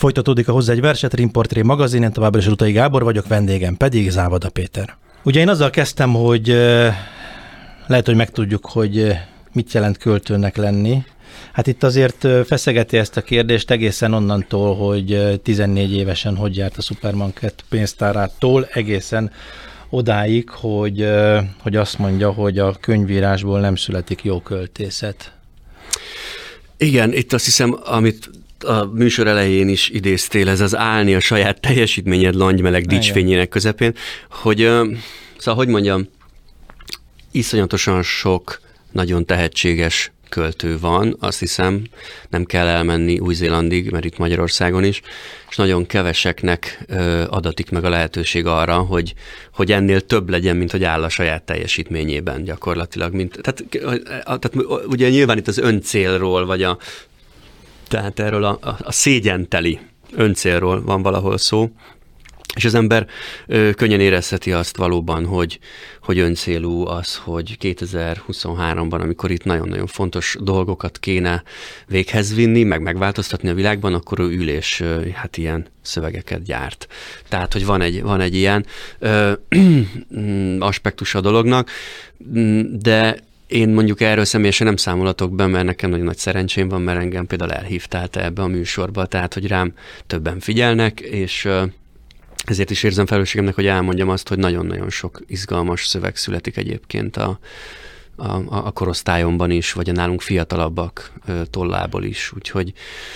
Folytatódik a Hozzá egy verset, Rimportré magazin, én továbbra is Rutai Gábor vagyok, vendégem pedig Závada Péter. Ugye én azzal kezdtem, hogy lehet, hogy megtudjuk, hogy mit jelent költőnek lenni. Hát itt azért feszegeti ezt a kérdést egészen onnantól, hogy 14 évesen hogy járt a Supermarket pénztárától egészen odáig, hogy azt mondja, hogy a könyvírásból nem születik jó költészet. Igen, itt azt hiszem, amit a műsor elején is idéztél, ez az állni a saját teljesítményed langymeleg dicsfényének közepén, hogy szóval, hogy mondjam, iszonyatosan sok nagyon tehetséges költő van, azt hiszem, nem kell elmenni Új-Zélandig, mert itt Magyarországon is, és nagyon keveseknek adatik meg a lehetőség arra, hogy ennél több legyen, mint hogy áll a saját teljesítményében gyakorlatilag. Tehát ugye nyilván itt az öncélról, vagy tehát erről a szégyenteli öncélról van valahol szó, és az ember könnyen érezheti azt valóban, hogy öncélú az, hogy 2023-ban, amikor itt nagyon-nagyon fontos dolgokat kéne véghez vinni, meg megváltoztatni a világban, akkor ő ül és hát ilyen szövegeket gyárt. Tehát, hogy van egy ilyen aspektus a dolognak, de én mondjuk erről személyesen nem számolatok be, mert nekem nagyon nagy szerencsém van, mert engem például elhívtál te ebbe a műsorba, tehát, hogy rám többen figyelnek, és ezért is érzem felelősségemnek, hogy elmondjam azt, hogy nagyon-nagyon sok izgalmas szöveg születik egyébként a korosztályomban is, vagy a nálunk fiatalabbak tollából is. Úgyhogy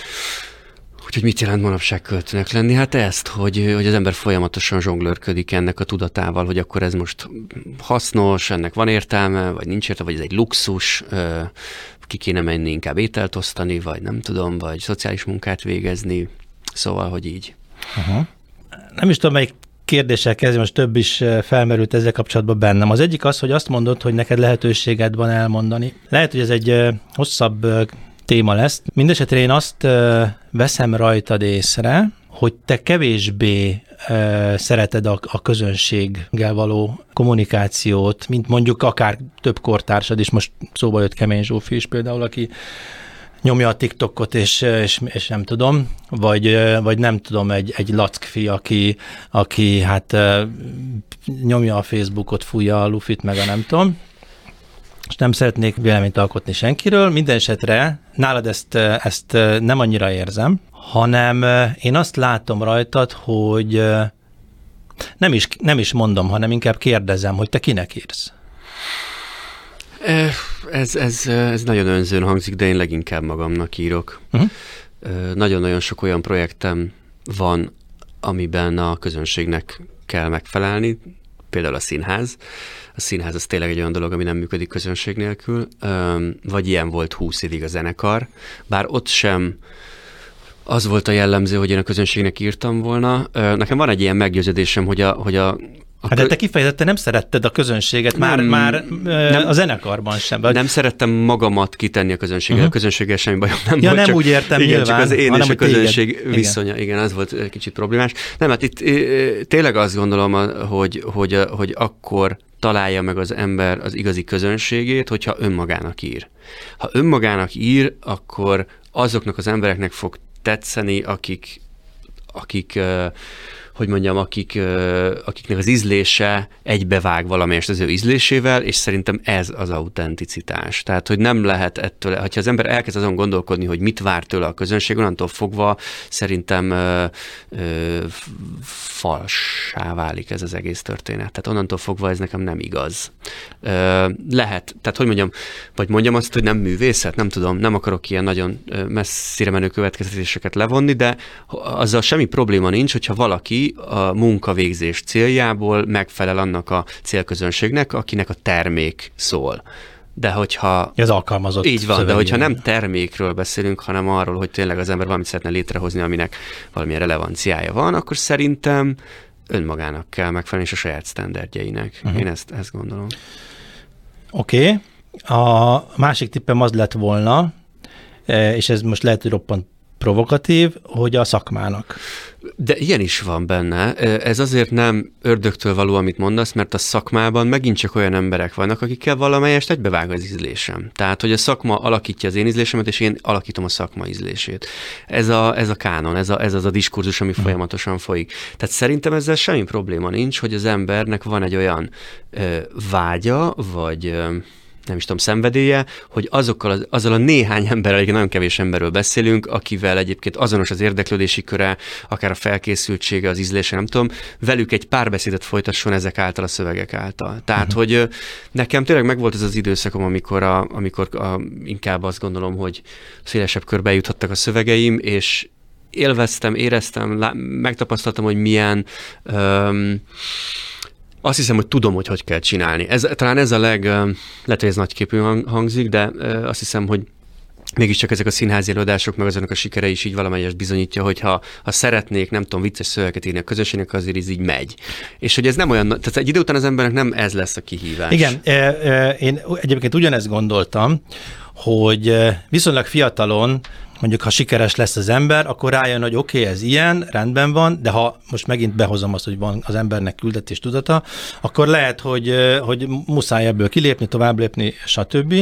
mit jelent manapság költőnek lenni? Hát ezt, hogy az ember folyamatosan zsonglőrködik ennek a tudatával, hogy akkor ez most hasznos, ennek van értelme, vagy nincs értelme, vagy ez egy luxus, ki kéne menni inkább ételt osztani, vagy nem tudom, vagy szociális munkát végezni. Szóval, hogy így. Uh-huh. Nem is tudom, melyik kérdéssel kezdem, most több is felmerült ezzel kapcsolatban bennem. Az egyik az, hogy azt mondod, hogy neked lehetőséged van elmondani. Lehet, hogy ez egy hosszabb téma lesz. Mindenesetre én azt veszem rajtad észre, hogy te kevésbé szereted a közönséggel való kommunikációt, mint mondjuk akár több kortársad is. Most szóba jött Kemény Zsófi is például, aki nyomja a TikTokot, és nem tudom, vagy nem tudom, egy lackfi, aki hát nyomja a Facebookot, fújja a lufit, meg a nem tudom, és nem szeretnék véleményt alkotni senkiről. Minden esetre nálad ezt nem annyira érzem, hanem én azt látom rajtad, hogy nem is mondom, hanem inkább kérdezem, hogy te kinek írsz. Ez nagyon önzőn hangzik, de én leginkább magamnak írok. Uh-huh. Nagyon-nagyon sok olyan projektem van, amiben a közönségnek kell megfelelni, például a színház. A színház az tényleg egy olyan dolog, ami nem működik közönség nélkül, vagy ilyen volt 20 évig a zenekar, bár ott sem az volt a jellemző, hogy én a közönségnek írtam volna. Nekem van egy ilyen meggyőződésem, hogy de te kifejezetten nem szeretted a közönséget, már a zenekarban sem. Nem szerettem magamat kitenni a közönséggel, uh-huh. A közönséggel semmi bajom nem volt. Nem csak, úgy értem igen, nyilván, csak az én és a közönség téged. viszonya, igen, az volt kicsit problémás. Nem, hát itt tényleg azt gondolom, hogy akkor találja meg az ember az igazi közönségét, hogyha önmagának ír. Ha önmagának ír, akkor azoknak az embereknek fog tetszeni, akiknek az ízlése egybevág valamelyest az ő ízlésével, és szerintem ez az autenticitás. Tehát, hogy nem lehet ettől, hogyha az ember elkezd azon gondolkodni, hogy mit vár tőle a közönség, onnantól fogva szerintem falsá válik ez az egész történet. Tehát onnantól fogva ez nekem nem igaz. Lehet, tehát hogy mondjam, vagy mondjam azt, hogy nem művészet, nem tudom, nem akarok ilyen nagyon messzire menő következtetéseket levonni, de azzal semmi probléma nincs, hogyha valaki a munkavégzés céljából megfelel annak a célközönségnek, akinek a termék szól. De hogyha... Ez alkalmazott. Így van, de hogyha nem termékről beszélünk, hanem arról, hogy tényleg az ember valamit szeretne létrehozni, aminek valamilyen relevanciája van, akkor szerintem önmagának kell megfelelni, és a saját sztenderdjeinek. Uh-huh. Én ezt gondolom. Oké. A másik tippem az lett volna, és ez most lehet, hogy roppant provokatív, hogy a szakmának. De ilyen is van benne. Ez azért nem ördögtől való, amit mondasz, mert a szakmában megint csak olyan emberek vannak, akikkel valamelyest egybevág az ízlésem. Tehát, hogy a szakma alakítja az én ízlésemet, és én alakítom a szakma ízlését. Ez a kánon, ez az a diskurzus, ami folyamatosan folyik. Tehát szerintem ezzel semmi probléma nincs, hogy az embernek van egy olyan vágya, vagy nem is tudom, szenvedélye, hogy azzal a néhány emberrel, nagyon kevés emberről beszélünk, akivel egyébként azonos az érdeklődési köre, akár a felkészültsége, az ízlése, nem tudom, velük egy párbeszédet folytasson ezek által, a szövegek által. Tehát, hogy nekem tényleg megvolt ez az időszakom, amikor inkább azt gondolom, hogy szélesebb körbe juthattak a szövegeim, és élveztem, éreztem, megtapasztaltam, hogy milyen... Azt hiszem, hogy tudom, hogy kell csinálni. Talán ez a lehet, hogy ez nagyképű hangzik, de azt hiszem, hogy mégiscsak ezek a színházi előadások, meg azonnak a sikere is így valamelyest bizonyítja, hogy ha szeretnék, nem tudom, vicces szövegeket írni a közösségnek, azért ez így megy. És hogy ez nem olyan, tehát egy idő után az embernek nem ez lesz a kihívás. Igen, én egyébként ugyanezt gondoltam, hogy viszonylag fiatalon, mondjuk, ha sikeres lesz az ember, akkor rájön, hogy oké, ez ilyen, rendben van, de ha most megint behozom azt, hogy van az embernek küldetés tudata, akkor lehet, hogy muszáj ebből kilépni, tovább lépni, stb.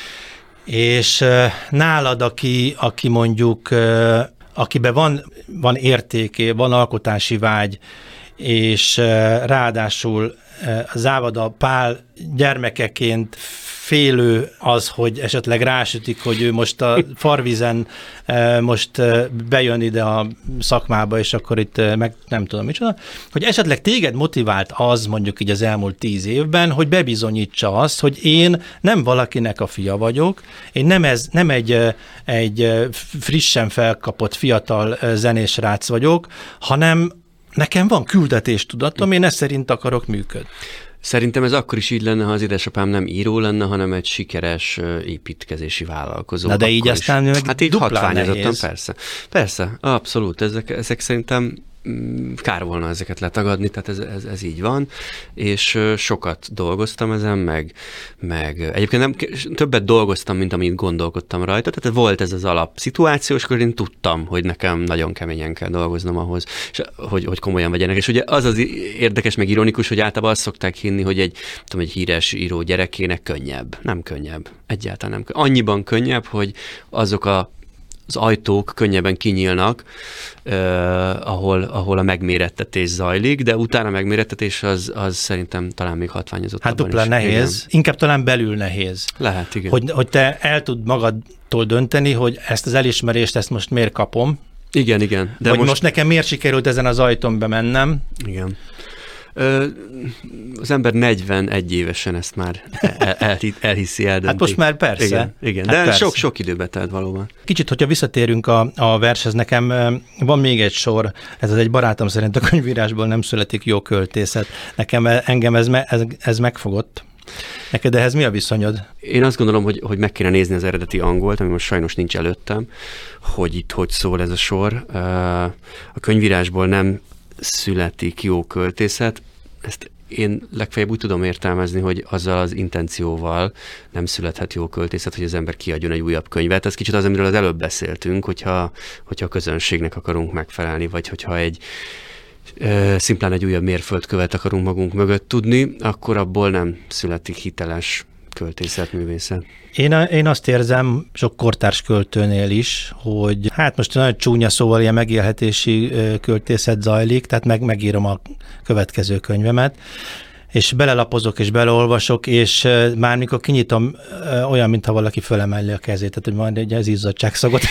És nálad, aki mondjuk, akiben van értéké, van alkotási vágy, és ráadásul Závada Pál gyermekeként félő az, hogy esetleg rásütik, hogy ő most a Farvízen most bejön ide a szakmába, és akkor itt meg nem tudom micsoda, hogy esetleg téged motivált az mondjuk így az elmúlt 10 évben, hogy bebizonyítsa azt, hogy én nem valakinek a fia vagyok, én nem egy frissen felkapott fiatal zenésrác vagyok, hanem nekem van küldetéstudatom, én ezt szerint akarok működni. Szerintem ez akkor is így lenne, ha az édesapám nem író lenne, hanem egy sikeres építkezési vállalkozó. Na de így aztán meg hát így hatványozottan, nehéz. Persze, abszolút. Ezek szerintem kár volna ezeket letagadni, tehát ez így van, és sokat dolgoztam ezen, meg egyébként nem, többet dolgoztam, mint amit gondolkodtam rajta, tehát volt ez az alapszituáció, és akkor én tudtam, hogy nekem nagyon keményen kell dolgoznom ahhoz, és hogy komolyan vegyenek. És ugye az érdekes, meg ironikus, hogy általában azt szokták hinni, hogy egy híres író gyerekének könnyebb. Nem könnyebb. Egyáltalán nem könnyebb. Annyiban könnyebb, hogy azok az ajtók könnyebben kinyílnak, ahol a megmérettetés zajlik, de utána a megmérettetés az szerintem talán még hatványozottabban is. Hát duplán nehéz, igen. Inkább talán belül nehéz. Lehet, igen. Hogy te el tud magadtól dönteni, hogy ezt az elismerést, ezt most miért kapom. Igen. De vagy most nekem miért sikerült ezen az ajtón bemennem. Igen. Az ember 41 évesen ezt már elhiszi, eldönti. Hát most már persze. Igen. Hát de persze. Sok időbe telt valóban. Kicsit, hogyha visszatérünk a vershez, nekem van még egy sor, ez az egy barátom szerint a könyvírásból nem születik jó költészet. Engem ez megfogott. Neked ehhez mi a viszonyod? Én azt gondolom, hogy meg kéne nézni az eredeti angolt, ami most sajnos nincs előttem, hogy itt hogy szól ez a sor. A könyvírásból nem születik jó költészet. Ezt én legfeljebb úgy tudom értelmezni, hogy azzal az intencióval nem születhet jó költészet, hogy az ember kiadjon egy újabb könyvet. Ez kicsit az, amiről az előbb beszéltünk, hogyha a közönségnek akarunk megfelelni, vagy hogyha szimplán egy újabb mérföldkövet akarunk magunk mögött tudni, akkor abból nem születik hiteles költészetművészet. Én azt érzem, sok kortárs költőnél is, hogy hát most nagyon csúnya szóval ilyen megélhetési költészet zajlik, tehát megírom a következő könyvemet, és belelapozok és beleolvasok, és már mikor kinyitom, olyan, mintha valaki fölemeli a kezét, tehát hogy majd egy az izzadtságszagot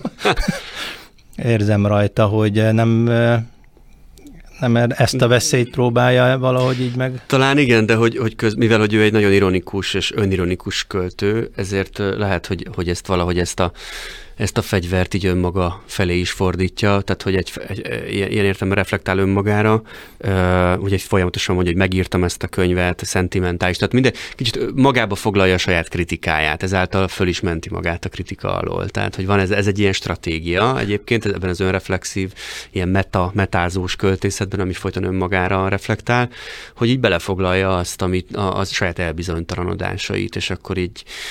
érzem rajta, hogy nem ezt a veszélyt próbálja valahogy így meg? Talán igen, de mivel hogy ő egy nagyon ironikus és önironikus költő, ezért lehet, hogy ezt valahogy ezt a fegyvert így önmaga felé is fordítja, tehát hogy ilyen értelemben reflektál önmagára, ugye folyamatosan mondja, hogy megírtam ezt a könyvet, szentimentális, tehát minden kicsit magába foglalja a saját kritikáját, ezáltal föl is menti magát a kritika alól. Tehát, hogy van ez egy ilyen stratégia egyébként ebben az önreflexív, ilyen metázós költészetben, ami folyton önmagára reflektál, hogy így belefoglalja azt, amit a saját elbizonytalanodásait, és akkor így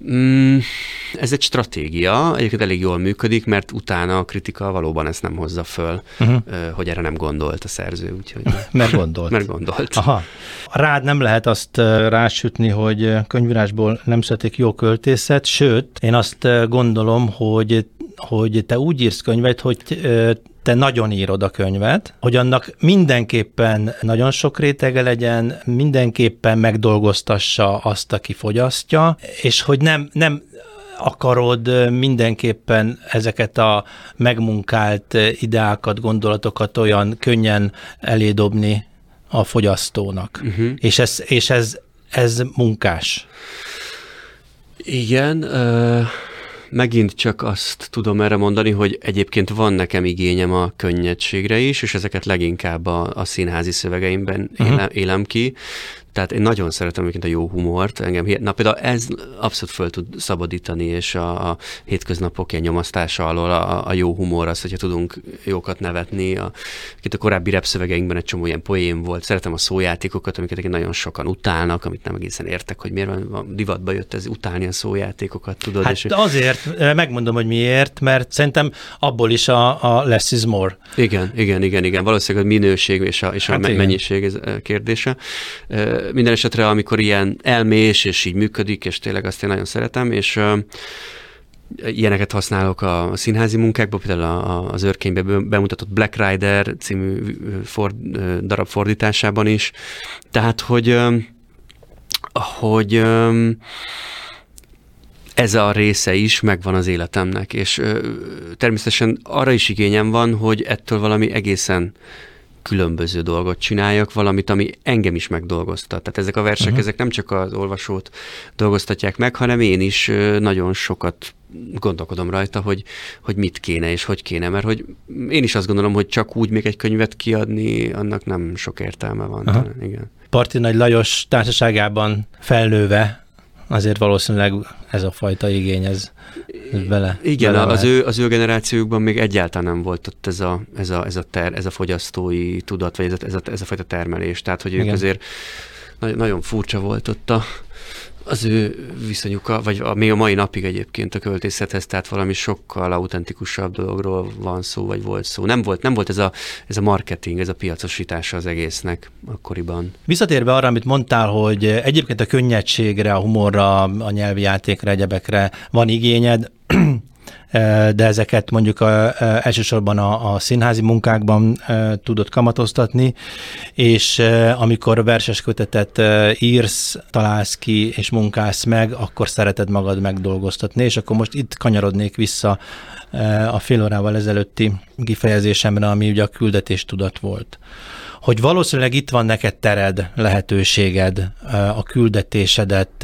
Ez egy stratégia, egyébként elég jól működik, mert utána a kritika valóban ezt nem hozza föl, hogy erre nem gondolt a szerző. Úgyhogy Mert gondolt. Mert gondolt. Aha. Rád nem lehet azt rásütni, hogy könyvírásból nem születik jó költészet, sőt, én azt gondolom, hogy te úgy írsz könyvet, hogy te nagyon írod a könyvet, hogy annak mindenképpen nagyon sok rétege legyen, mindenképpen megdolgoztassa azt, aki fogyasztja, és hogy nem akarod mindenképpen ezeket a megmunkált ideákat, gondolatokat olyan könnyen elédobni a fogyasztónak. És ez munkás. Igen, megint csak azt tudom erre mondani, hogy egyébként van nekem igényem a könnyedségre is, és ezeket leginkább a színházi szövegeimben élem ki. Tehát én nagyon szeretem egyébként a jó humort. Például ez abszolút föl tud szabadítani, és a hétköznapok ilyen nyomasztása alól a jó humor az, hogyha tudunk jókat nevetni. A korábbi rap szövegeinkben egy csomó ilyen poém volt. Szeretem a szójátékokat, amiket nagyon sokan utálnak, amit nem egészen értek, hogy miért van divatba jött ez utálni a szójátékokat, tudod? Hát azért, megmondom, hogy miért, mert szerintem abból is a less is more. Igen. Valószínűleg a minőség és a mennyiség ez kérdése. Minden esetre, amikor ilyen elmés, és így működik, és tényleg azt én nagyon szeretem, és ilyeneket használok a színházi munkákban, például az Őrkényben bemutatott Black Rider című darab fordításában is. Tehát, hogy ez a része is megvan az életemnek, és természetesen arra is igényem van, hogy ettől valami egészen különböző dolgot csináljak, valamit, ami engem is megdolgoztat. Tehát ezek a versek, ezek nem csak az olvasót dolgoztatják meg, hanem én is nagyon sokat gondolkodom rajta, hogy mit kéne és hogy kéne, mert hogy én is azt gondolom, hogy csak úgy még egy könyvet kiadni, annak nem sok értelme van. Igen. Parti Nagy Lajos társaságában felnőve azért valószínűleg ez a fajta igény, ez bele. Igen, az ő generációkban még egyáltalán nem volt ott ez a fogyasztói tudat, vagy ez a fajta termelés. Tehát, hogy ők azért nagyon furcsa volt ott az ő viszonyuka, vagy még a mai napig egyébként a költészethez, tehát valami sokkal autentikusabb dologról van szó, vagy volt szó. Nem volt ez a marketing, ez a piacosítása az egésznek akkoriban. Visszatérve arra, amit mondtál, hogy egyébként a könnyedségre, a humorra, a nyelvi játékra, egyebekre van igényed, de ezeket mondjuk elsősorban a színházi munkákban tudod kamatoztatni, és amikor verses kötetet írsz, találsz ki és munkálsz meg, akkor szereted magad megdolgoztatni, és akkor most itt kanyarodnék vissza a fél órával ezelőtti kifejezésemre, ami ugye a küldetéstudat volt. Hogy valószínűleg itt van neked tered, lehetőséged a küldetésedet,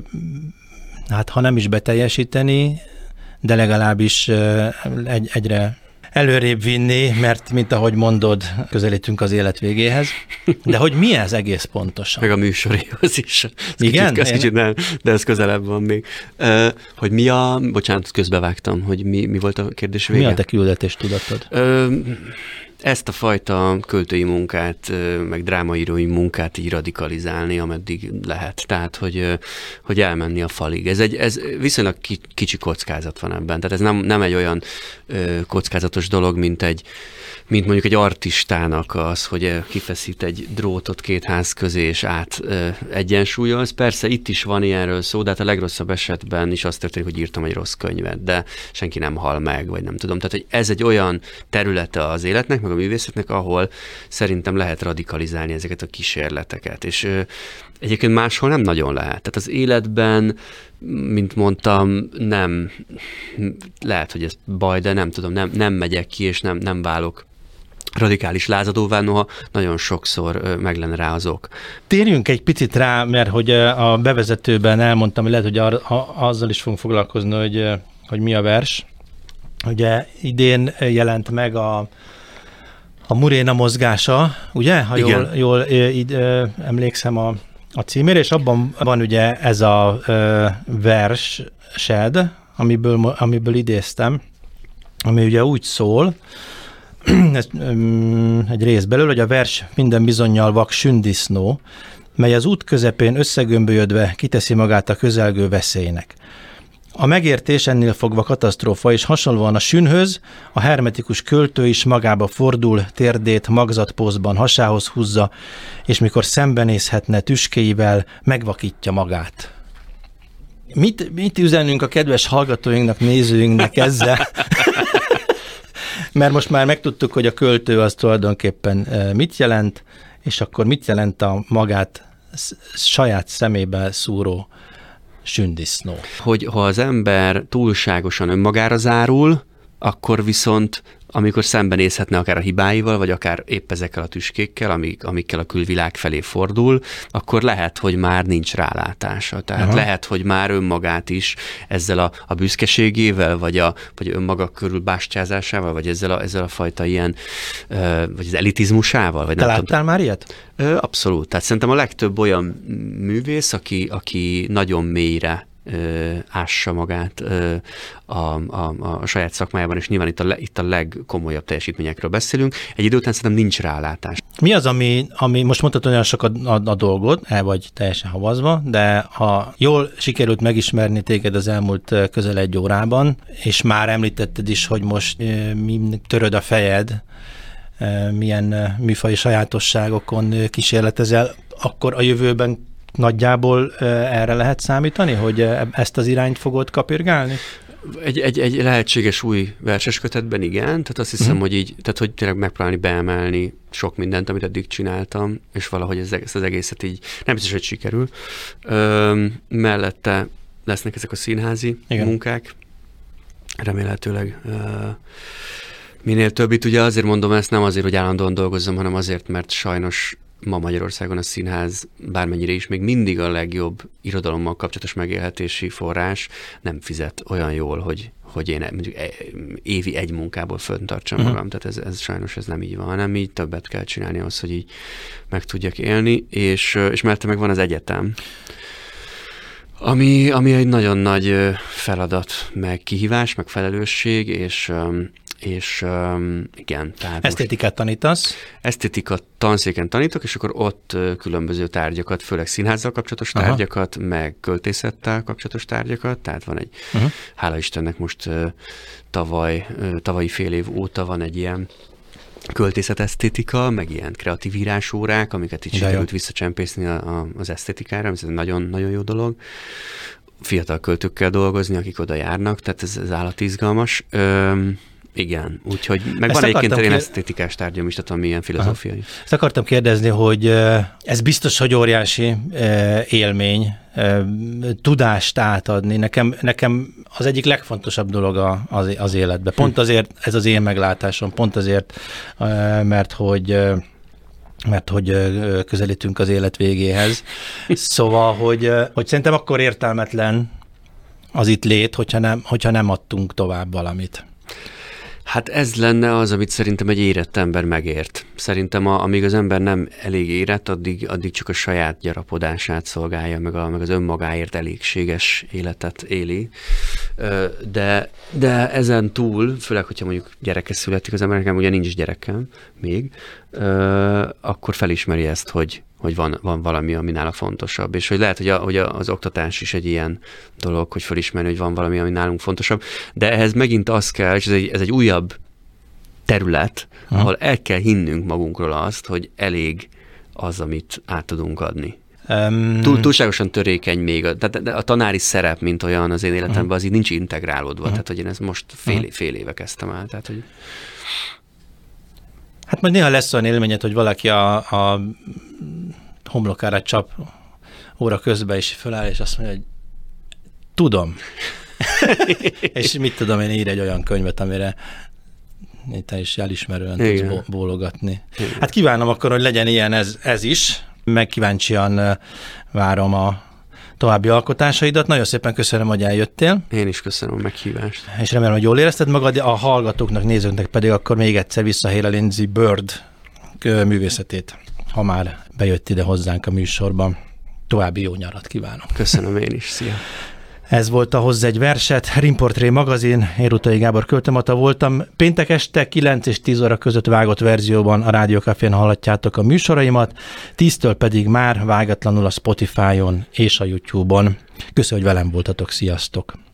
hát ha nem is beteljesíteni, de legalábbis egyre előrébb vinni, mert, mint ahogy mondod, közelítünk az élet végéhez. De hogy mi ez egész pontosan? Meg a műsoréhoz is. Igen? Kicsit nem, de ez közelebb van még. Hogy bocsánat, közbevágtam, hogy mi volt a kérdés vége? Mi a te küldetéstudatod? Ezt a fajta költői munkát, meg drámaírói munkát így radikalizálni, ameddig lehet. Tehát, hogy elmenni a falig. Ez viszonylag kicsi kockázat van ebben. Tehát ez nem egy olyan kockázatos dolog, mint mondjuk egy artistának az, hogy kifeszít egy drótot két ház közé, és át egyensúlyoz. Persze itt is van ilyenről szó, de hát a legrosszabb esetben is az történik, hogy írtam egy rossz könyvet, de senki nem hal meg, vagy nem tudom. Tehát, hogy ez egy olyan területe az életnek, meg a művészetnek, ahol szerintem lehet radikalizálni ezeket a kísérleteket. És egyébként máshol nem nagyon lehet. Tehát az életben, mint mondtam, nem lehet, hogy ez baj, de nem tudom, nem megyek ki, és nem válok radikális lázadóvá, noha nagyon sokszor meg lenne rá az ok. Térjünk egy picit rá, mert hogy a bevezetőben elmondtam, hogy lehet, hogy azzal is fogunk foglalkozni, hogy mi a vers. Ugye idén jelent meg a Muréna mozgása, ugye? Ha jól emlékszem a címére, és abban van ugye ez a versed, amiből idéztem, ami ugye úgy szól, ez egy rész belőle, hogy a vers minden bizonnyal vak sündisznó, mely az út közepén összegömbölyödve kiteszi magát a közelgő veszélynek. A megértés ennél fogva katasztrófa, és hasonlóan a sünhöz, a hermetikus költő is magába fordul, térdét magzatpózban hasához húzza, és mikor szembenézhetne tüskéivel, megvakítja magát. Mit üzenünk a kedves hallgatóinknak, nézőinknek ezzel? Mert most már megtudtuk, hogy a költő az tulajdonképpen mit jelent, és akkor mit jelent a magát saját szemébe szúró sündisznó. Hogy ha az ember túlságosan önmagára zárul, akkor viszont amikor szembenézhetne akár a hibáival, vagy akár épp ezekkel a tüskékkel, amikkel a külvilág felé fordul, akkor lehet, hogy már nincs rálátása. Tehát lehet, hogy már önmagát is ezzel a büszkeségével, vagy önmaga körül bástyázásával, vagy ezzel a fajta ilyen, vagy az elitizmusával. Vagy Te láttál már ilyet? Abszolút. Tehát szerintem a legtöbb olyan művész, aki nagyon mélyre ássa magát a saját szakmájában, és nyilván itt a legkomolyabb teljesítményekről beszélünk. Egy idő után szerintem nincs rálátás. Mi az, ami most mondtad, olyan sok a dolgod, el vagy teljesen havazva, de ha jól sikerült megismerni téged az elmúlt közel 1 órában, és már említetted is, hogy most mi töröd a fejed, milyen műfaji sajátosságokon kísérletezel, akkor a jövőben nagyjából erre lehet számítani, hogy ezt az irányt fogod kapirgálni? Egy lehetséges új verseskötetben igen, tehát azt hiszem, hogy tényleg megpróbálni beemelni sok mindent, amit eddig csináltam, és valahogy ezt az egészet így, nem biztos, hogy sikerül. Mellette lesznek ezek a színházi munkák, remélhetőleg minél többit. Ugye azért mondom ezt, nem azért, hogy állandóan dolgozzam, hanem azért, mert sajnos ma Magyarországon a színház bármennyire is még mindig a legjobb irodalommal kapcsolatos megélhetési forrás, nem fizet olyan jól, hogy én mondjuk évi 1 munkából föntartsam magam. Tehát ez sajnos ez nem így van, hanem így többet kell csinálni ahhoz, hogy így meg tudjak élni, és mellette meg van az egyetem, ami egy nagyon nagy feladat, meg kihívás, meg felelősség, és igen. Esztétikát tanítasz? Esztétika tanszéken tanítok, és akkor ott különböző tárgyakat, főleg színházzal kapcsolatos tárgyakat, meg költészettel kapcsolatos tárgyakat, tehát van egy, hála Istennek most tavalyi fél év óta van egy ilyen költészetesztétika, meg ilyen kreatív írásórák, amiket így sikerült visszacsempészni az esztétikára, ez egy nagyon-nagyon jó dolog. Fiatal költőkkel dolgozni, akik oda járnak, tehát ez állati izgalmas. Igen, úgyhogy meg van egyébként egy esztétikás tárgyam is, tehát ami ilyen filozófiai. Ezt akartam kérdezni, hogy ez biztos, hogy óriási élmény, tudást átadni. Nekem az egyik legfontosabb dolog az életben. Pont azért ez az én meglátásom, pont azért, mert hogy közelítünk az élet végéhez. Szóval, hogy szerintem akkor értelmetlen az itt lét, hogyha nem adtunk tovább valamit. Hát ez lenne az, amit szerintem egy érett ember megért. Szerintem amíg az ember nem elég érett, addig csak a saját gyarapodását szolgálja, meg az önmagáért elégséges életet éli. De ezen túl, főleg, hogyha mondjuk gyereke születik az ember, nekem ugye nincs gyerekem még, akkor felismeri ezt, hogy van valami, ami nála fontosabb. És hogy lehet, hogy az oktatás is egy ilyen dolog, hogy felismerni, hogy van valami, ami nálunk fontosabb. De ehhez megint az kell, és ez egy újabb terület, ahol el kell hinnünk magunkról azt, hogy elég az, amit át tudunk adni. Túlságosan törékeny még. Tehát a tanári szerep, mint olyan az én életemben, az így nincs integrálódva. Tehát, hogy én ezt most fél éve kezdtem el. Tehát, hogy... Hát majd néha lesz olyan élményed, hogy valaki a homlokára csap óra közben, és föláll, és azt mondja, hogy tudom. És mit tudom, én ír egy olyan könyvet, amire te is elismerően tudsz bólogatni. Igen. Hát kívánom akkor, hogy legyen ilyen ez is. Meg kíváncsian várom a további alkotásaidat. Nagyon szépen köszönöm, hogy eljöttél. Én is köszönöm a meghívást. És remélem, hogy jól érezted magad, a hallgatóknak, nézőknek pedig akkor még egyszer visszahél a Lindsay Bird művészetét, ha már bejött ide hozzánk a műsorban. További jó nyarat kívánok. Köszönöm én is. Szia! Ez volt a Hozz egy verset, Rimportré magazin, én Rutai Gábor költőmata voltam. Péntek este 9 és 10 óra között vágott verzióban a Rádió Cafén hallhatjátok a műsoraimat, 10-től pedig már vágatlanul a Spotify-on és a YouTube-on. Köszönöm, hogy velem voltatok, sziasztok!